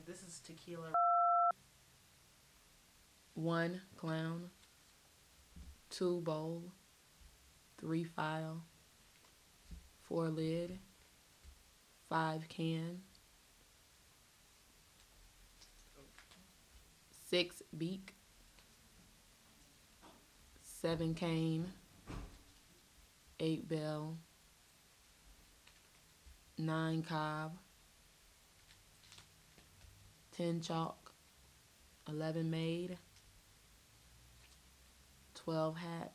This is tequila. 1 clown, 2 bowl, 3 file, 4 lid, 5 can, 6 beak, 7 cane, 8 bell, 9 cob, 10 chalk, 11 made, 12 hat,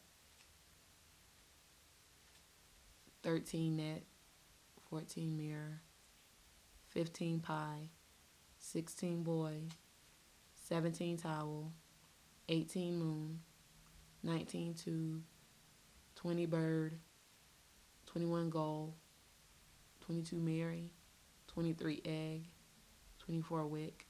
13 net, 14 mirror, 15 pie, 16 boy, 17 towel, 18 moon, 19 tube, 20 bird, 21 goal, 22 Mary, 23 egg, 24 wick,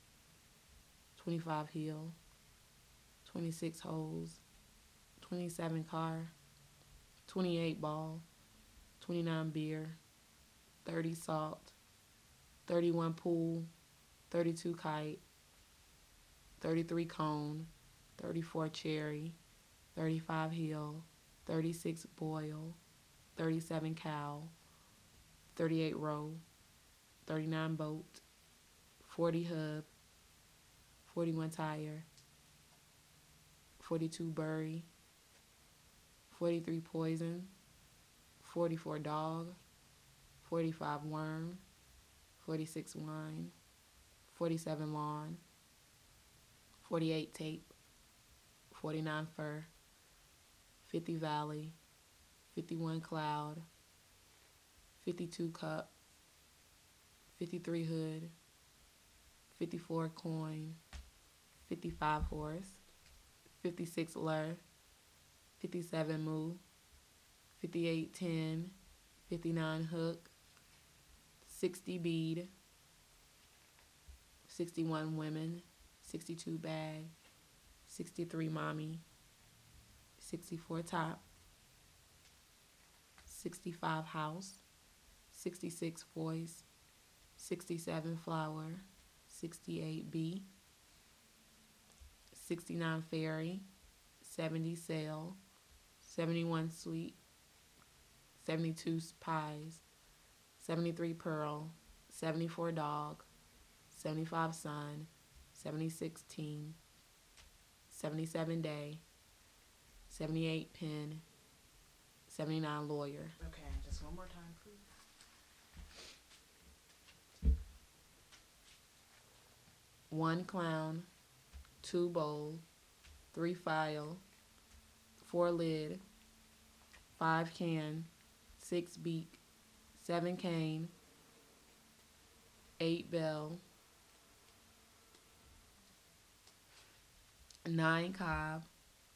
25 heel, 26 holes, 27 car, 28 ball, 29 beer, 30 salt, 31 pool, 32 kite, 33 cone, 34 cherry, 35 heel, 36 boil, 37 cow, 38 row, 39 boat, 40 hub, 41 tire, 42 bury, 43 poison, 44 dog, 45 worm, 46 wine, 47 lawn, 48 tape, 49 fur, 50 valley, 51 cloud, 52 cup, 53 hood, 54 coin, 55 horse, 56 lur, 57 moo, 58 10, 59 hook, 60 bead, 61 women, 62 bag, 63 mommy, 64 top, 65 house, 66 voice, 67 flower, 68 B, 69 fairy, 70 sail, 71 sweet, 72 pies, 73 pearl, 74 dog, 75 sun, 76 teen, 77 day, 78 pin, 79 lawyer. Okay, just one more time, please. 1 clown, 2 bowl, 3 file, 4 lid, 5 can, 6 beak, 7 cane, 8 bell, 9 cob,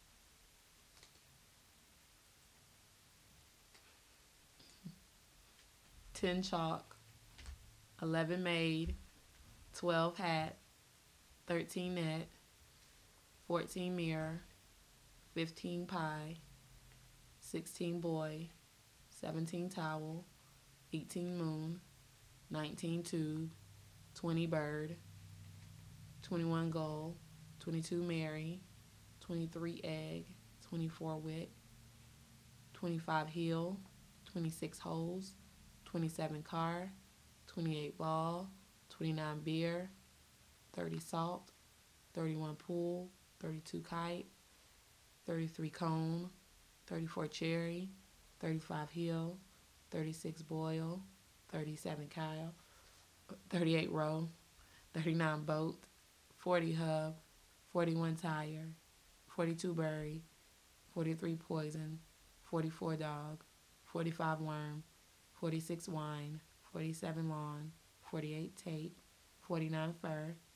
10 chalk, 11 made, 12 hat, 13 net, 14 mirror, 15 pie, 16 boy, 17 towel, 18 moon, 19 tube, 20 bird, 21 goal, 22 Mary, 23 egg, 24 wick, 25 heel, 26 holes, 27 car, 28 ball, 29 beer, 30 salt, 31 pool, 32 kite, 33 cone, 34 cherry, 35 heel, 36 boil, 37 cow, 38 row, 39 boat, 40 hub, 41 tire, 42 bury, 43 poison, 44 dog, 45 worm, 46 wine, 47 lawn, 48 tape, 49 fur,